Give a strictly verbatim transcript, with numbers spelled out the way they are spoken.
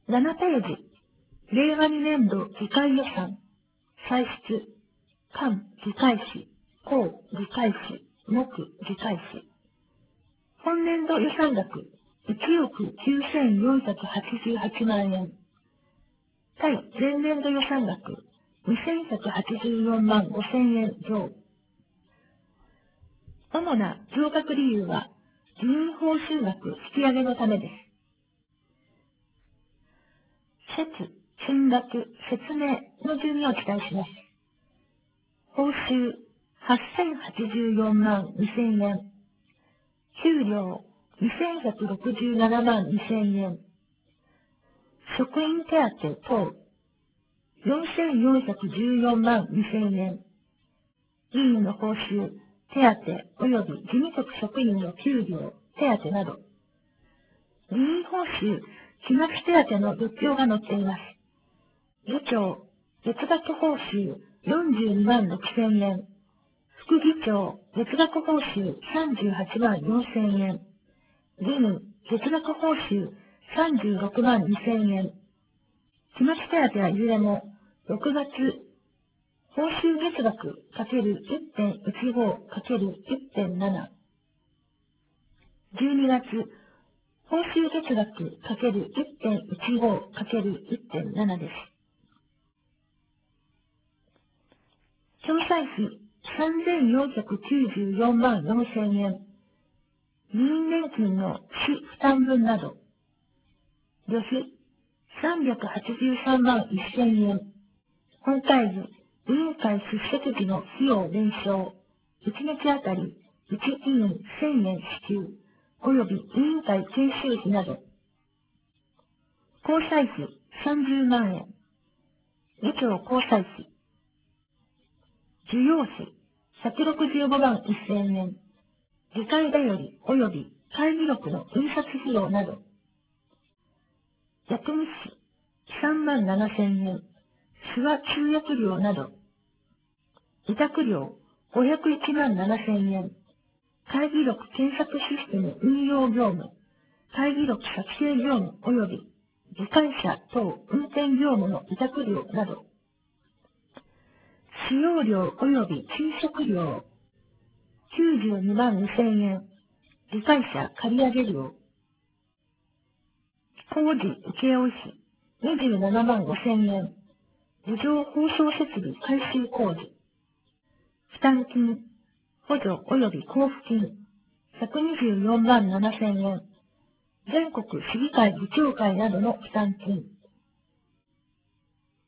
ななページ、令和にねんど議会予算、歳出、間議会費、公議会費、目議会費。本年度予算額、いちおくきゅうせんよんひゃくはちじゅうはちまんえん。対前年度予算額、にせんひゃくはちじゅうよんまんごせんえん増。主な増額理由は、議員報酬額引き上げのためです。説、金額、説明の順にお伝えします。報酬、はっせんはちじゅうよんまんにせんえん。給料、にせんひゃくろくじゅうななまんにせんえん。職員手当等、よんせんよんひゃくじゅうよんまんにせんえん。議員の報酬、手当及び事務局職員の給料、手当など。議員報酬、期末手当の物表が載っています。議長、月額報酬よんじゅうにまんろくせんえん。副議長、月額報酬さんじゅうはちまんよんせんえん。議員、月額報酬さんじゅうろくまんにせんえん。期末手当はいずれも、ろくがつ、報酬月額 ×いってんいちご ×いってんなな。じゅうにがつ、報酬月額 ×いってんいちご ×いってんなな です。共済費さんぜんよんひゃくきゅうじゅうよんまんよんせんえん。議員年金の市負担分など。旅費さんびゃくはちじゅうさんまんせんえん。本会議、委員会出席時の費用減少。いちにちあたりいち議員せんえん支給、及び委員会研修費など。交際費さんじゅうまんえん。議長交際費。需要費ひゃくろくじゅうごまんせんえん。議会だより及び会議録の印刷費用など。役務費さんまんななせんえん。手話通訳料など。委託料ごひゃくいちまんななせんえん。会議録検索システム運用業務、会議録作成業務及び議会車等運転業務の委託料など。使用料及び賃食料きゅうじゅうにまんにせんえん。議会車借上料。工事請負費にじゅうななまんごせんえん。路上放送設備改修工事。負担金、補助及び交付金、ひゃくにじゅうよんまんななせんえん。全国市議会議長会などの負担金。